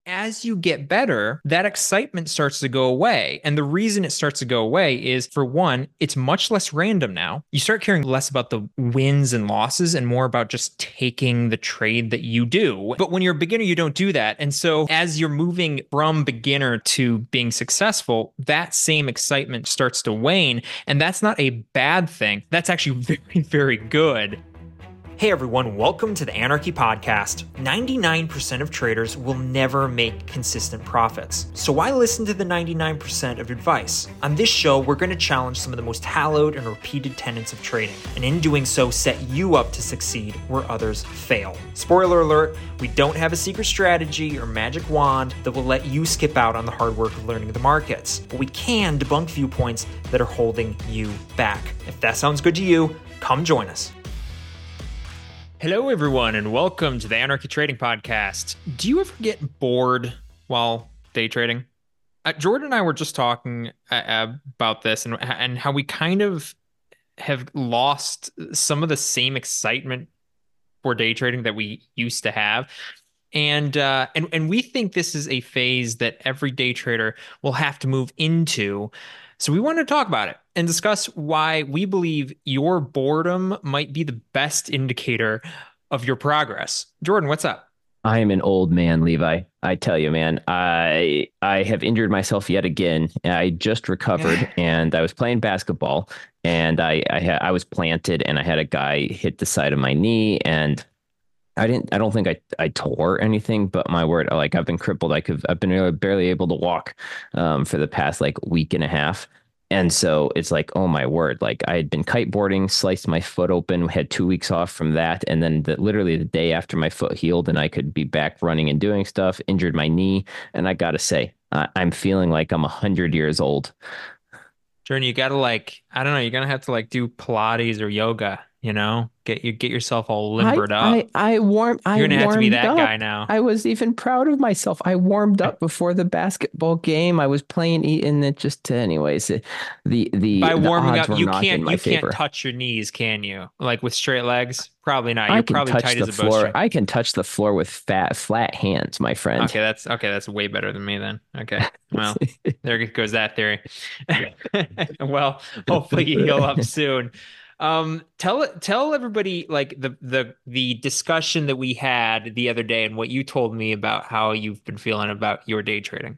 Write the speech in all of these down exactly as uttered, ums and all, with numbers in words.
as you get better, that excitement starts to go away. And the reason it starts to go away is, for one, it's much less random now. You start caring less about the wins and losses and more about just taking the trade that you do. But when you're a beginner, you don't do that. And so as you're moving from beginner to being successful, that same excitement starts to wane. And that's not a bad thing. That's actually very, very good. Hey everyone, welcome to the Anarchy Podcast. ninety-nine percent of traders will never make consistent profits. So why listen to the ninety-nine percent of advice? On this show, we're going to challenge some of the most hallowed and repeated tenets of trading, and in doing so, set you up to succeed where others fail. Spoiler alert, we don't have a secret strategy or magic wand that will let you skip out on the hard work of learning the markets, but we can debunk viewpoints that are holding you back. If that sounds good to you, come join us. Hello, everyone, and welcome to the Anarchy Trading Podcast. Do you ever get bored while day trading? Uh, Jordan and I were just talking uh, about this and, and how we kind of have lost some of the same excitement for day trading that we used to have. And, uh, and, and we think this is a phase that every day trader will have to move into. So we want to talk about it and discuss why we believe your boredom might be the best indicator of your progress. Jordan, what's up? I am an old man, Levi. I tell you, man, I I have injured myself yet again. I just recovered and I was playing basketball and I I, ha- I was planted and I had a guy hit the side of my knee and I didn't I don't think I I tore anything, but my word, like I've been crippled. I could I've been barely able to walk um, for the past like week and a half. And so it's like, oh my word, like I had been kiteboarding, sliced my foot open, had two weeks off from that. And then the, literally the day after my foot healed and I could be back running and doing stuff, injured my knee. And I got to say, I, I'm feeling like I'm a hundred years old. Jordan, you gotta like, I don't know, you're gonna have to like do Pilates or yoga, you know? Get you get yourself all I limbered I up. I warm I You're gonna have to be warmed that guy up. now. I was even proud of myself. I warmed up before the basketball game. I was playing, and it just, anyways, the the By the warming odds up, were you not in can't my you can't favor. touch your knees, can you? Like with straight legs? Probably not. I You're can probably touch tight the as a floor. bowstring. I can touch the floor with fat, flat hands, my friend. Okay, that's okay, that's way better than me then. Okay. Well, there goes that theory. Well, hopefully you heal up soon. Um, tell tell everybody like the the the discussion that we had the other day and what you told me about how you've been feeling about your day trading.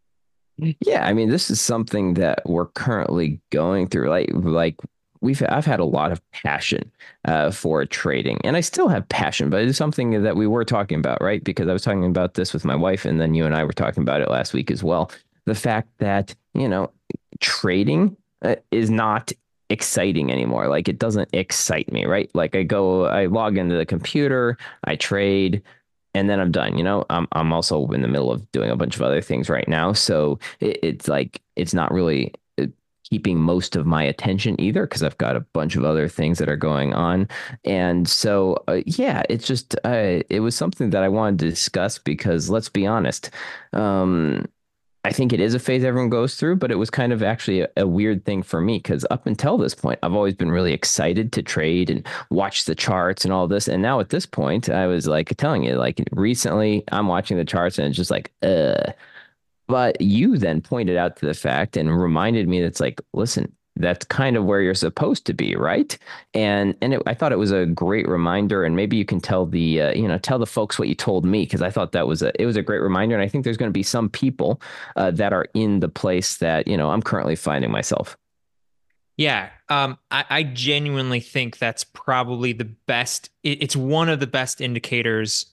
Yeah, I mean, this is something that we're currently going through. Like, like we've I've had a lot of passion uh, for trading, and I still have passion, but it's something that we were talking about, right? Because I was talking about this with my wife, and then you and I were talking about it last week as well. The fact that, you know, trading uh, is not exciting anymore. Like, it doesn't excite me, right? Like, I go, I log into the computer, I trade, and then I'm done. You know, I'm I'm also in the middle of doing a bunch of other things right now, so it, it's like it's not really uh, keeping most of my attention either because I've got a bunch of other things that are going on. And so, uh, yeah, it's just uh, it was something that I wanted to discuss because let's be honest, um, I think it is a phase everyone goes through, but it was kind of actually a, a weird thing for me because up until this point, I've always been really excited to trade and watch the charts and all this. And now at this point, I was like telling you, like recently, I'm watching the charts and it's just like, uh. But you then pointed out to the fact and reminded me that's like, listen, that's kind of where you're supposed to be, right? And and it, I thought it was a great reminder, and maybe you can tell the uh, you know tell the folks what you told me because I thought that was a it was a great reminder, and I think there's going to be some people uh, that are in the place that you know I'm currently finding myself. Yeah, um, I, I genuinely think that's probably the best. It, it's one of the best indicators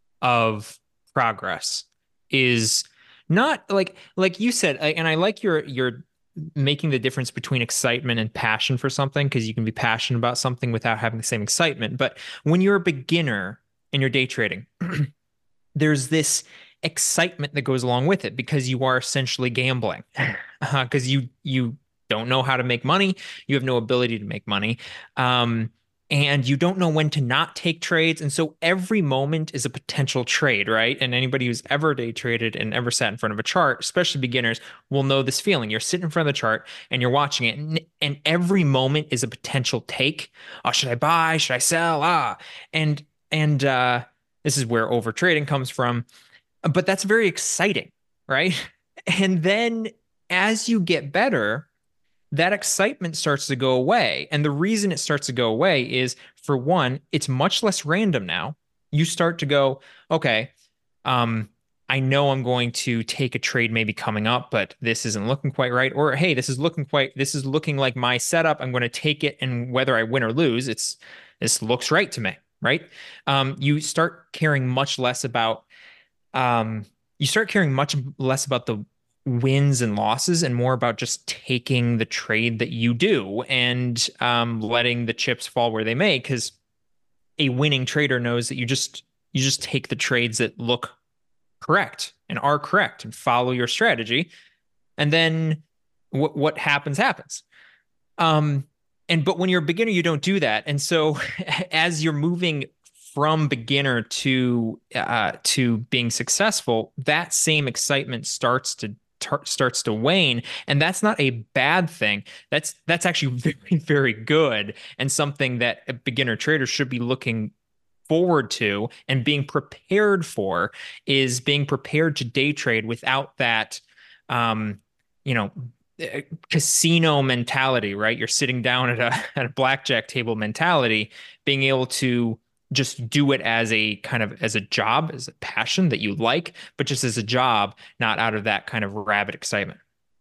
of progress. Is not like like you said, I- and I like your your making the difference between excitement and passion for something because you can be passionate about something without having the same excitement. But when you're a beginner and you're day trading, there's this excitement that goes along with it because you are essentially gambling because uh, you you don't know how to make money, you have no ability to make money, um, and you don't know when to not take trades, and so every moment is a potential trade, right? And anybody who's ever day traded and ever sat in front of a chart, especially beginners, will know this feeling. You're sitting in front of the chart and you're watching it, and, and every moment is a potential take. Oh, should I buy? Should I sell? Ah, and and uh, this is where over trading comes from. but that's very exciting, right? And then as you get better, that excitement starts to go away. And the reason it starts to go away is, for one, it's much less random now. You start to go, okay, um, I know I'm going to take a trade maybe coming up, but this isn't looking quite right. Or hey, this is looking quite, this is looking like my setup. I'm going to take it, and whether I win or lose, it's this looks right to me, right? Um, you start caring much less about um, you start caring much less about the wins and losses and more about just taking the trade that you do and um, letting the chips fall where they may. Because a winning trader knows that you just you just take the trades that look correct and are correct and follow your strategy, and then what what happens happens. Um, and but when you're a beginner, you don't do that, and so as you're moving from beginner to uh, to being successful, that same excitement starts to tar- starts to wane, and that's not a bad thing. That's that's actually very, very good, and something that a beginner trader should be looking forward to and being prepared for, is being prepared to day trade without that um, you know, uh, casino mentality, right? You're sitting down at a at a blackjack table mentality, being able to just do it as a kind of as a job, as a passion that you like, but just as a job, not out of that kind of rabid excitement.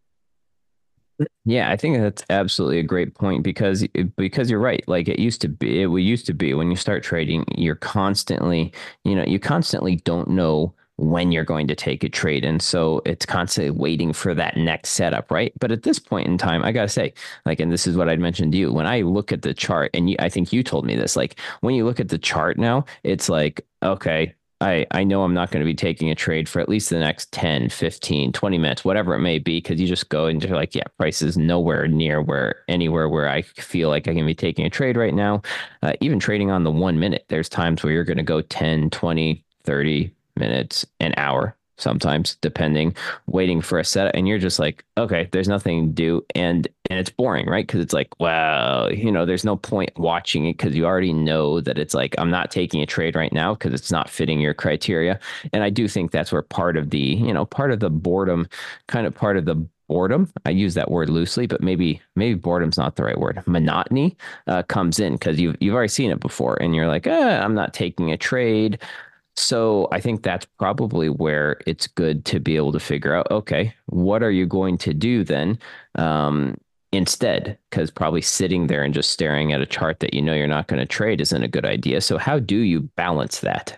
Yeah, I think that's absolutely a great point because because you're right. Like it used to be, it used to be when you start trading, you're constantly, you know, you constantly don't know when you're going to take a trade. And so it's constantly waiting for that next setup, right? But at this point in time, I gotta say, like, and this is what I'd mentioned to you, when I look at the chart, and you, I think you told me this, like when you look at the chart now, it's like, okay, I, I know I'm not going to be taking a trade for at least the next ten, fifteen, twenty minutes, whatever it may be, because you just go into like, yeah, price is nowhere near where anywhere where I feel like I can be taking a trade right now. Uh, even trading on the one minute, there's times where you're going to go ten, twenty, thirty minutes, an hour sometimes, depending, waiting for a set. And you're just like, okay, there's nothing to do. And and it's boring, right? Because it's like, well, you know, there's no point watching it because you already know that it's like, I'm not taking a trade right now because it's not fitting your criteria. And I do think that's where part of the, you know, part of the boredom, kind of part of the boredom, I use that word loosely, but maybe maybe boredom's not the right word, monotony, uh, comes in because you've you've already seen it before, and you're like, eh, I'm not taking a trade. So I think that's probably where it's good to be able to figure out, okay, what are you going to do then, um, instead? Because probably sitting there and just staring at a chart that you know you're not going to trade isn't a good idea. So how do you balance that?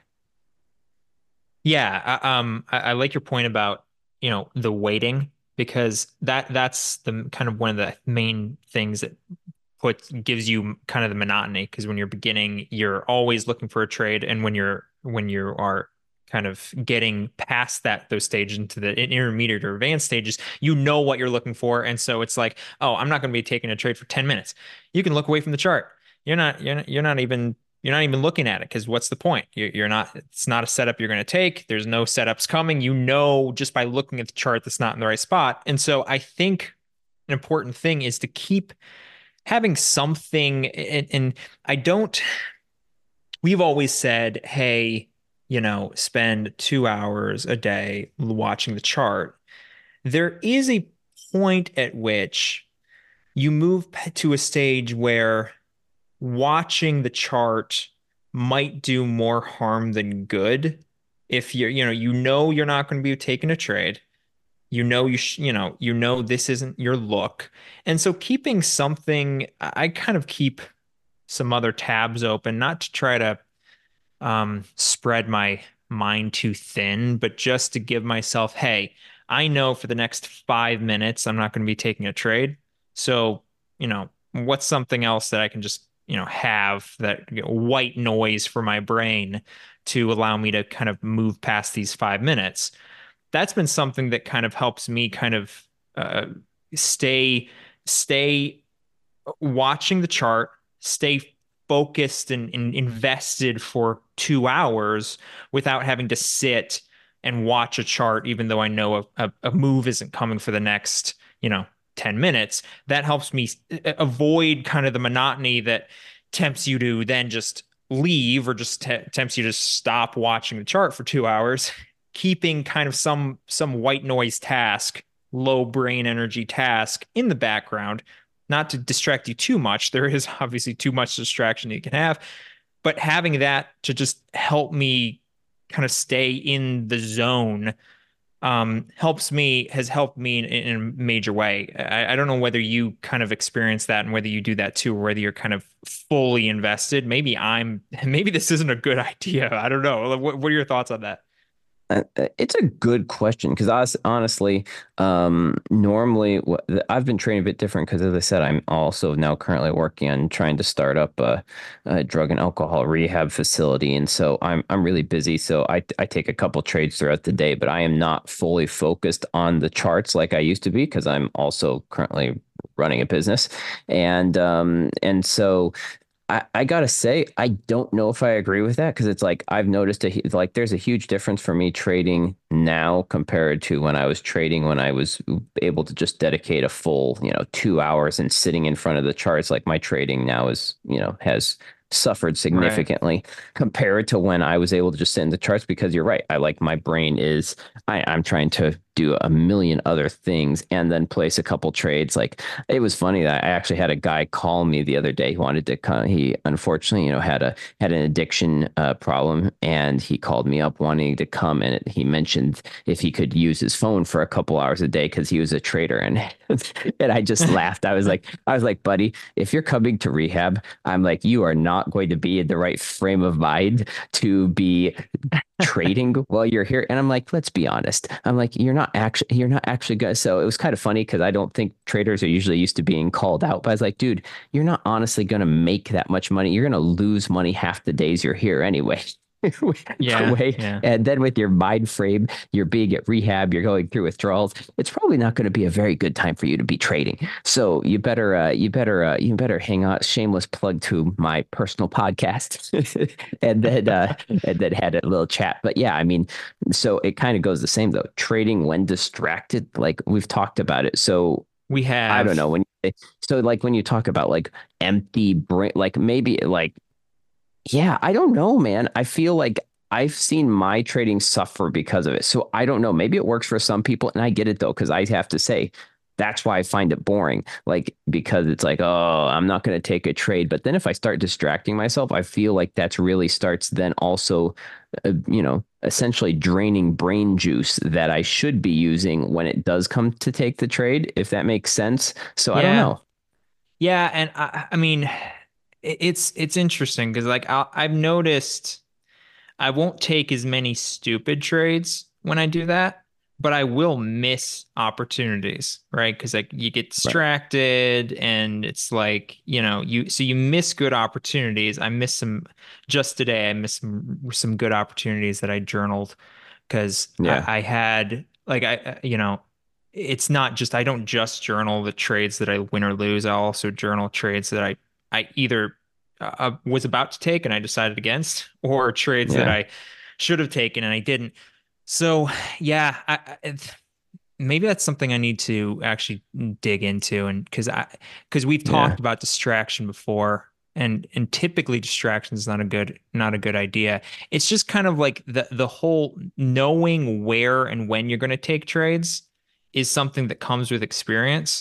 Yeah, I, um, I, I like your point about, you know, the waiting, because that that's the kind of one of the main things that puts gives you kind of the monotony. Because when you're beginning, you're always looking for a trade, and when you're when you are kind of getting past that those stages into the intermediate or advanced stages, you know what you're looking for, and so it's like, oh, I'm not going to be taking a trade for ten minutes. You can look away from the chart. You're not you're not, you're not even you're not even looking at it, because what's the point? You're, you're not, it's not a setup you're going to take. There's no setups coming. You know, just by looking at the chart, that's not in the right spot. And so I think an important thing is to keep having something. And, and I don't, we've always said, hey, you know, spend two hours a day watching the chart. There is a point at which you move to a stage where watching the chart might do more harm than good. If you're, you know, you know you're not going to be taking a trade. You know you sh you know, you know this isn't your look. And so keeping something, I kind of keep some other tabs open, not to try to um spread my mind too thin, but just to give myself, hey, I know for the next five minutes I'm not going to be taking a trade. So, you know, what's something else that I can just, you know, have that, you know, white noise for my brain to allow me to kind of move past these five minutes? That's been something that kind of helps me kind of uh, stay stay watching the chart, stay focused and, and invested for two hours without having to sit and watch a chart, even though I know a, a, a move isn't coming for the next, you know, ten minutes. That helps me avoid kind of the monotony that tempts you to then just leave, or just t tempts you to stop watching the chart for two hours. keeping kind of some some white noise task, low brain energy task in the background, not to distract you too much. There is obviously too much distraction you can have, but having that to just help me kind of stay in the zone um, helps me, has helped me in, in a major way. I, I don't know whether you kind of experience that and whether you do that too, or whether you're kind of fully invested. Maybe I'm, maybe this isn't a good idea. I don't know. What, what are your thoughts on that? Uh, uh, It's a good question because I was honestly, um, normally what, I've been training a bit different because, as I said, I'm also now currently working on trying to start up a, a drug and alcohol rehab facility, and so I'm I'm really busy. So I I take a couple trades throughout the day, but I am not fully focused on the charts like I used to be because I'm also currently running a business, and um and so. I, I gotta say, I don't know if I agree with that because it's like I've noticed a, hu- like there's a huge difference for me trading now compared to when I was trading when I was able to just dedicate a full, you know, two hours and sitting in front of the charts. Like my trading now is, you know, has suffered Right. significantly compared to when I was able to just sit in the charts because you're right. I like my brain is I, I'm trying to do a million other things and then place a couple trades. Like it was funny that I actually had a guy call me the other day. He wanted to come. He unfortunately, you know, had a had an addiction uh, problem, and he called me up wanting to come. And it, he mentioned if he could use his phone for a couple hours a day because he was a trader. And and I just laughed. I was like, I was like, buddy, if you're coming to rehab, I'm like, you are not going to be in the right frame of mind to be trading while you're here. And I'm like, let's be honest. I'm like, you're not actually, you're not actually good. So it was kind of funny because I don't think traders are usually used to being called out. But I was like, dude, you're not honestly going to make that much money. You're going to lose money half the days you're here anyway. The Yeah. way, Yeah. and then with your mind frame, you're being at rehab, you're going through withdrawals. It's probably not going to be a very good time for you to be trading. So you better, uh, you better, uh, you better hang on. Shameless plug to my personal podcast, and then, uh, and then had a little chat. But yeah, I mean, so it kind of goes the same though. Trading when distracted, like we've talked about it. So We I don't have. know when. So like when you talk about like empty brain, like maybe like yeah, I don't know, man. I feel like I've seen my trading suffer because of it. So I don't know. Maybe it works for some people, and I get it though, because I have to say that's why I find it boring. Like because it's like, oh, I'm not going to take a trade. But then if I start distracting myself, I feel like that's really starts then also, uh, you know, essentially draining brain juice that I should be using when it does come to take the trade, if that makes sense. So I don't Yeah. know. Yeah. And I, I mean, it- it's, it's interesting because like I, I've noticed I won't take as many stupid trades when I do that, but I will miss opportunities, right? Because like you get Right. distracted and it's like, you know, you so you miss good opportunities. I miss some just today, I missed some some good opportunities that I journaled because I, Yeah. I had like I you know, it's not just I don't just journal the trades that I win or lose. I also journal trades that I I either uh, was about to take and I decided against, or trades that Yeah. I should have taken and I didn't. So yeah, I, I, maybe that's something I need to actually dig into, and because I because we've Yeah. talked about distraction before, and and typically distraction is not a good not a good idea. It's just kind of like the the whole knowing where and when you're going to take trades is something that comes with experience,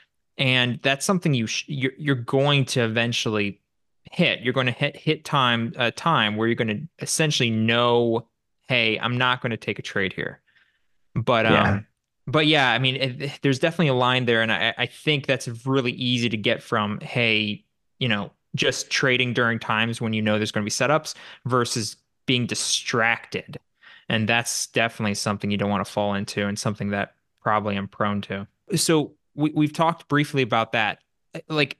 and that's something you sh you're you're going to eventually hit. You're going to hit hit time a time where you're going to essentially know, hey, I'm not going to take a trade here. But Yeah. um, but yeah, I mean, it, there's definitely a line there, and I I think that's really easy to get from, hey, you know, just trading during times when you know there's going to be setups versus being distracted, and that's definitely something you don't want to fall into, and something that probably I'm prone to. So we we've talked briefly about that. Like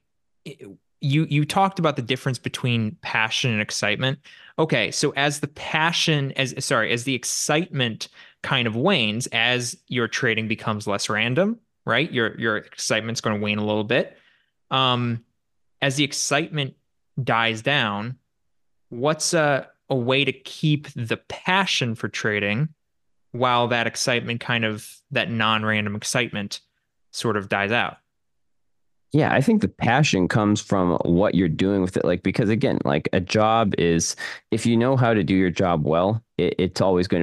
you you talked about the difference between passion and excitement. Okay, so as the passion as sorry, as the excitement kind of wanes, as your trading becomes less random, right? Your your excitement's going to wane a little bit. Um, as the excitement dies down, what's a a way to keep the passion for trading while that excitement kind of that non-random excitement sort of dies out? Yeah, I think the passion comes from what you're doing with it. Like, because again, like a job is, if you know how to do your job well, it, it's always going to be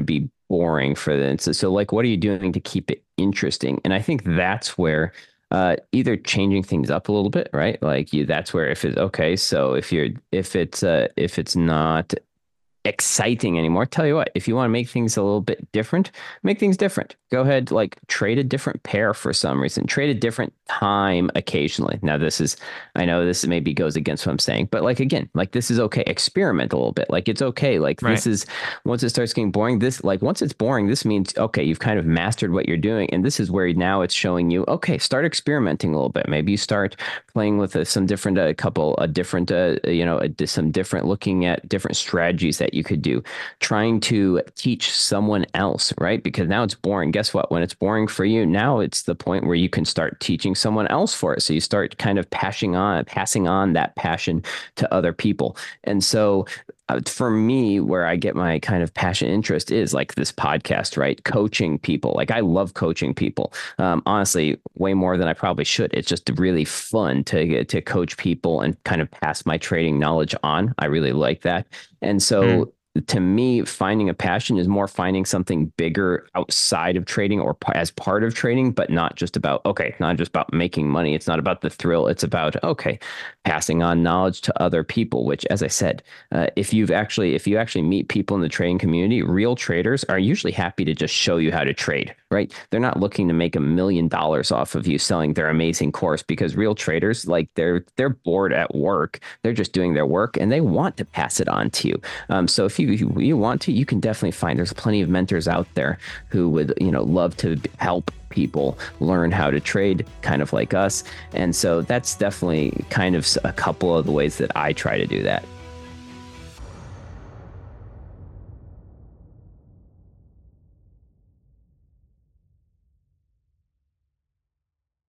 boring for them. So, so like, what are you doing to keep it interesting? And I think that's where uh, either changing things up a little bit, right? Like you, that's where if it's okay. So if you're, if it's, uh, if it's not exciting anymore, tell you what, if you want to make things a little bit different, make things different. Go ahead, like trade a different pair for some reason, trade a different time occasionally. Now this is, I know this maybe goes against what I'm saying, but like, again, like this is okay. Experiment a little bit. Like it's okay. Like Right. this is, once it starts getting boring, this, like once it's boring, this means, okay, you've kind of mastered what you're doing. And this is where now it's showing you, okay, start experimenting a little bit. Maybe you start playing with uh, some different, a uh, couple, a different, uh, you know, a, some different, looking at different strategies that you could do, trying to teach someone else, right? Because now it's boring. Guess what? When it's boring for you, now it's the point where you can start teaching someone else for it. So you start kind of passing on, passing on that passion to other people. And so uh, for me, where I get my kind of passion interest is like this podcast, right? Coaching people. Like I love coaching people. Um, honestly, way more than I probably should. It's just really fun to to coach people and kind of pass my trading knowledge on. I really like that. And so Mm. to me, finding a passion is more finding something bigger outside of trading or p- as part of trading, but not just about, okay, not just about making money. It's not about the thrill. It's about, okay, passing on knowledge to other people, which, as I said, uh, if you've actually, if you actually meet people in the trading community, real traders are usually happy to just show you how to trade, right? They're not looking to make a million dollars off of you selling their amazing course, because real traders, like they're, they're bored at work. They're just doing their work and they want to pass it on to you. Um, so if you, you you want to, you can definitely find, there's plenty of mentors out there who would, you know, love to help people learn how to trade kind of like us. And so that's definitely kind of a couple of the ways that I try to do that.